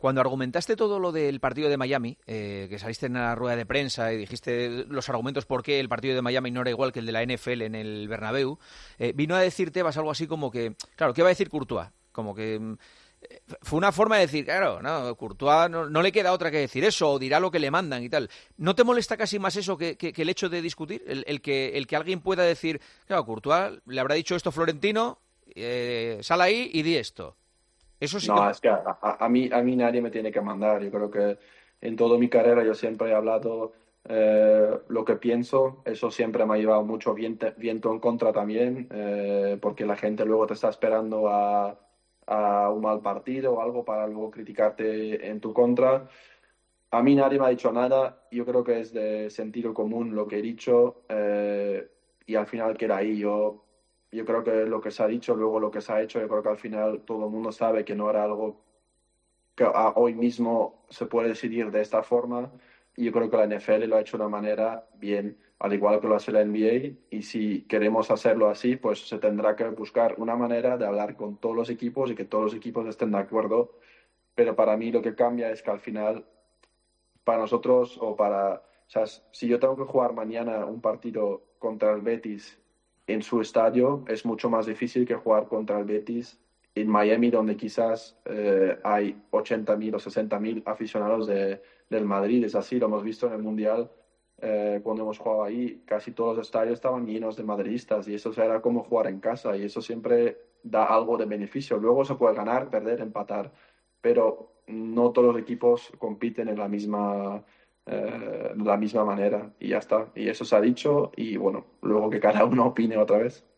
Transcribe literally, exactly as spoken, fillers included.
Cuando argumentaste todo lo del partido de Miami, eh, que saliste en la rueda de prensa y dijiste los argumentos por qué el partido de Miami no era igual que el de la N F L en el Bernabéu, eh, vino a decir Tebas algo así como que, claro, ¿qué va a decir Courtois? Como que mm, eh, fue una forma de decir, claro, no, Courtois no, no le queda otra que decir eso, o dirá lo que le mandan y tal. ¿No te molesta casi más eso que, que, que el hecho de discutir? El, el, que, el que alguien pueda decir, claro, Courtois le habrá dicho esto Florentino, eh, sal ahí y di esto. Eso sí que... No, es que a, a- a mí, a mí nadie me tiene que mandar. Yo creo que en toda mi carrera yo siempre he hablado eh, lo que pienso. Eso siempre me ha llevado mucho viento, viento en contra también, eh, porque la gente luego te está esperando a, a un mal partido o algo para luego criticarte en tu contra. A mí nadie me ha dicho nada. Yo creo que es de sentido común lo que he dicho, eh, y al final queda ahí. Yo, yo creo que lo que se ha dicho, luego lo que se ha hecho, yo creo que al final todo el mundo sabe que no era algo que a- hoy mismo se puede decidir de esta forma. Y yo creo que la N F L lo ha hecho de una manera bien, al igual que lo hace la N B A. Y si queremos hacerlo así, pues se tendrá que buscar una manera de hablar con todos los equipos y que todos los equipos estén de acuerdo. Pero para mí lo que cambia es que al final para nosotros o para, o sea, si yo tengo que jugar mañana un partido contra el Betis en su estadio, es mucho más difícil que jugar contra el Betis en Miami, donde quizás eh, hay ochenta mil o sesenta mil aficionados de, del Madrid. Es así, lo hemos visto en el Mundial. Eh, cuando hemos jugado ahí, casi todos los estadios estaban llenos de madridistas y eso era como jugar en casa y eso siempre da algo de beneficio. Luego se puede ganar, perder, empatar, pero no todos los equipos compiten en la misma, eh, de la misma manera y ya está. Y eso se ha dicho y bueno, luego que cada uno opine otra vez.